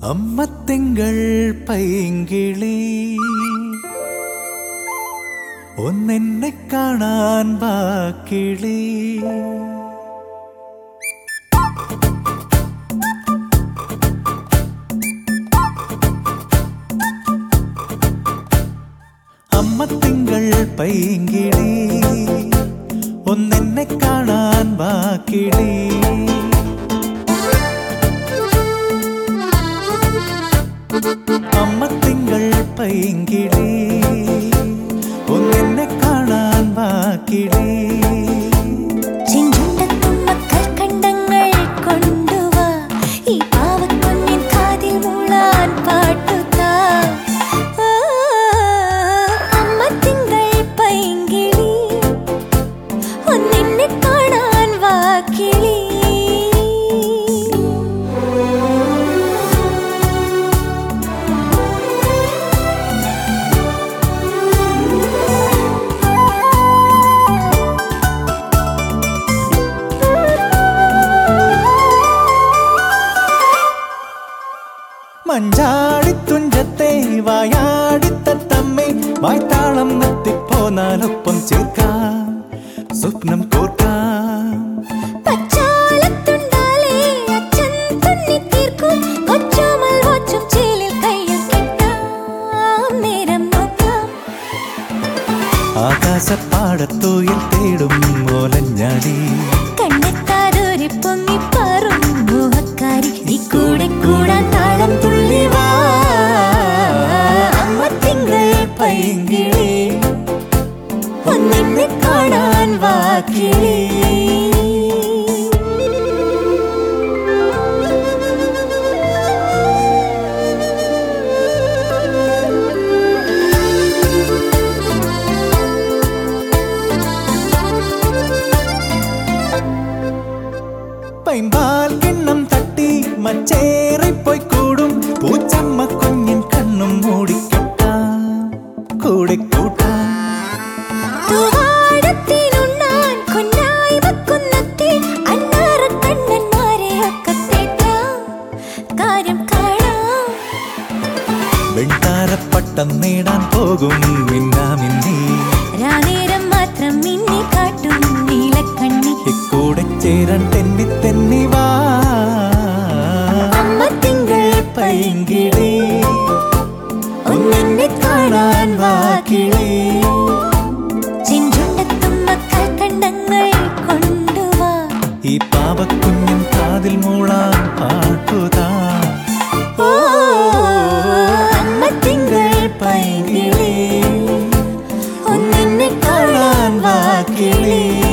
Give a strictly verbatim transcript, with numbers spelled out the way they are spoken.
അമ്മത്തിങ്കൾ പൈങ്കിളി ഒന്നെന്നെ കാണാൻ വാക്കിളി അമ്മത്തിങ്കൾ പൈങ്കിളി ഒന്നെന്നെ കാണാൻ വാക്കിളി അമ്മത്തിങ്കൾ പൈങ്കിളി ഒന്നെന്നെ കാണാൻ വാക്കിളി മഞ്ചാടിത്തുഞ്ചത്തെ വായാടിത്തത്തമ്മേ വായ്ത്താളം നിർത്തിപ്പോനാലൊപ്പം ചേർക്കാം സ്വപ്നം കോർക്കാം ആകാശപ്പാടത്തോയിൽ തേടും ഓലഞ്ഞാടി കണ്ണെത്താതൊരു പൊങ്ങിപ്പാറും മോഹക്കാരി നീ കൂടെ കൂടാൻ താളം തുള്ളി വാ അമ്മത്തിങ്കൾ പൈങ്കിളി ഒന്നെന്നെ കാണാൻ വാക്കിളി പൈമ്പാൽ കിണ്ണം തട്ടി മച്ചേറിപ്പോയി കൂടും പൂച്ചമ്മ കുഞ്ഞൻ കണ്ണും മൂടിക്കെട്ടാം കൂടെ കൂട്ടാം വെണ്ടാരപ്പട്ടം നേടാൻ പോകും മിന്നാമിന്നി രാനേരം മാത്രം മിന്നി കാട്ടും നീലക്കണ്ണി കൂടെ ചേരാൻ തെന്നി തെന്നി വാ അമ്മത്തിങ്കൾ പൈങ്കിളി ഒന്നെന്നെ കാണാൻ വാക്കിളി ചെഞ്ചുണ്ടത്തുമ്മക്കാൽ കണ്ടങ്ങൾ കൊണ്ടുവാ ഈ പാവക്കുഞ്ഞൻ കാതിൽ മൂളാൻ പാട്ടുതാ ഓ അമ്മത്തിങ്കൾ പൈങ്കിളി ഒന്നെന്നെ കാണാൻ വാക്കിളി.